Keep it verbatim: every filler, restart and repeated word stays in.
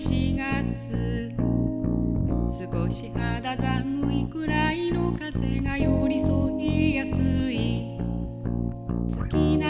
しがつ、少し肌寒いくらいの風が寄り添いやすい。